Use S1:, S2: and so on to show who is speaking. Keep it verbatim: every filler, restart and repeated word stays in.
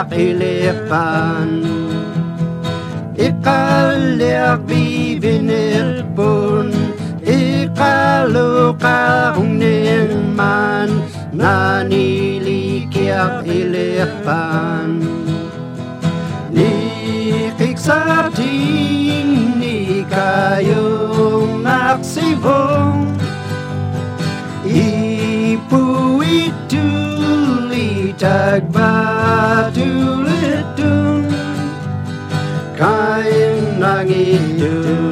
S1: kiak ilepan Ikaliak bibinir pun Ikaluka hungnin man Nanilikiak ilepan Nikik sa ting ni kayong naksibong Ipu ituli tagbatulit dun Kayang nangidun